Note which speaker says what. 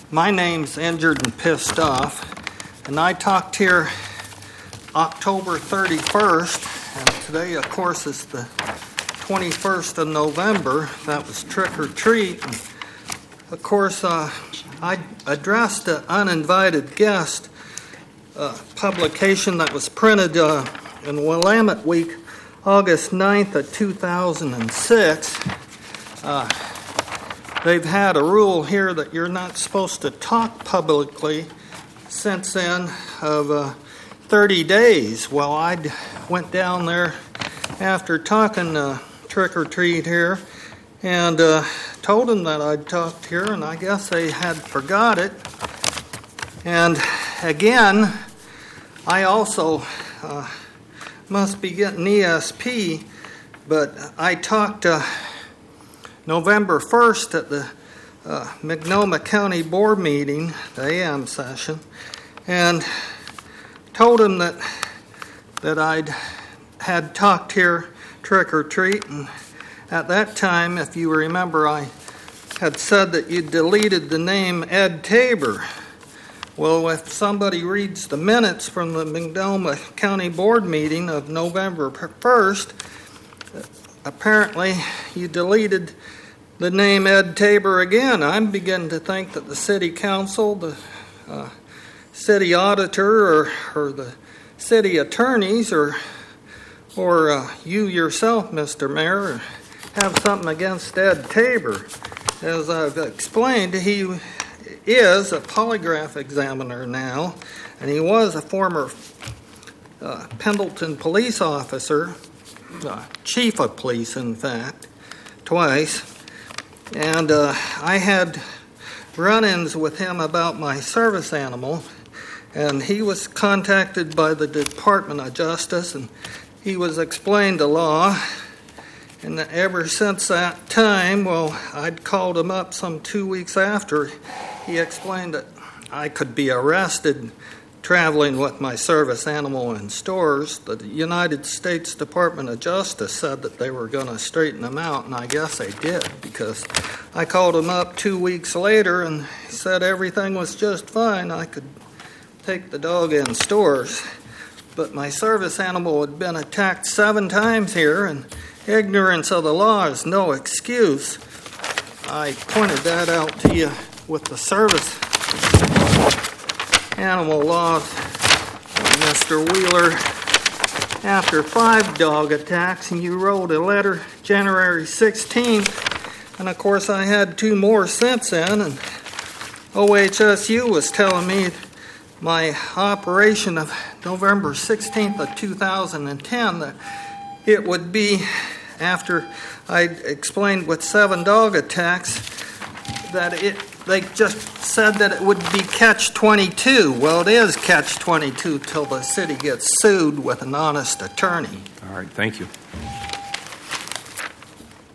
Speaker 1: My name's Injured and Pissed Off, and I talked here October 31st, and today, of course, is the 21st of November. That was Trick or Treat. And of course, I addressed an uninvited guest publication that was printed in Willamette Week, August 9th of 2006. They've had a rule here that you're not supposed to talk publicly since then of 30 days. Well, I went down there after talking Trick or Treat here and told them that I'd talked here, and I guess they had forgot it. And again, I also must be getting ESP, but I talked November 1st at the Multnomah County Board meeting, the AM session, and told him that I'd had talked here Trick or Treat, and at that time, if you remember, I had said that you deleted the name Ed Tabor. Well, if somebody reads the minutes from the Multnomah County Board meeting of November 1st, apparently you deleted the name Ed Tabor again. I'm beginning to think that the city council, the city auditor, or the city attorneys, or you yourself, Mr. Mayor, have something against Ed Tabor. As I've explained, he is a polygraph examiner now, and he was a former Pendleton police officer, chief of police, in fact, twice. And I had run-ins with him about my service animal, and he was contacted by the Department of Justice, and he was explained the law. And ever since that time, well, I'd called him up some 2 weeks after. He explained that I could be arrested traveling with my service animal in stores. The United States Department of Justice said that they were going to straighten them out, and I guess they did, because I called him up 2 weeks later and he said everything was just fine. I could take the dog in stores. But my service animal had been attacked 7 times here, and ignorance of the law is no excuse. I pointed that out to you with the service animal laws, Mr. Wheeler. After 5 dog attacks, and you wrote a letter January 16th, and of course I had 2 more since then, and OHSU was telling me my operation of November 16th of 2010 that it would be, after I explained with 7 dog attacks, that they just said that it would be catch-22. Well, it is catch-22 till the city gets sued with an honest attorney.
Speaker 2: All right, thank you.